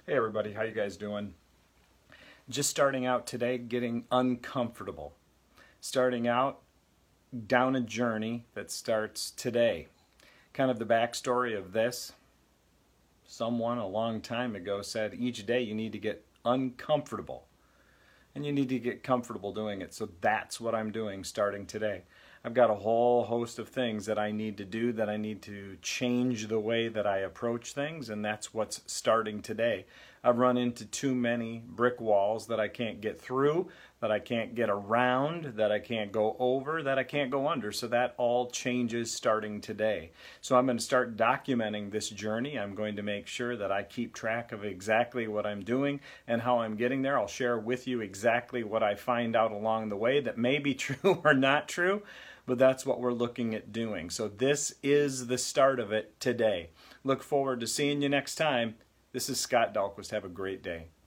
Hey everybody, how you guys doing? Just starting out today, getting uncomfortable. Starting out down a journey that starts today. Kind of the backstory of this. Someone a long time ago said each day you need to get uncomfortable. And you need to get comfortable doing it. So that's what I'm doing starting today. I've got a whole host of things that I need to do, that I need to change the way that I approach things, and that's what's starting today. I've run into too many brick walls that I can't get through, that I can't get around, that I can't go over, that I can't go under. So that all changes starting today. So I'm going to start documenting this journey. I'm going to make sure that I keep track of exactly what I'm doing and how I'm getting there. I'll share with you exactly what I find out along the way that may be true or not true, but that's what we're looking at doing. So this is the start of it today. Look forward to seeing you next time. This is Scott Dahlquist. Have a great day.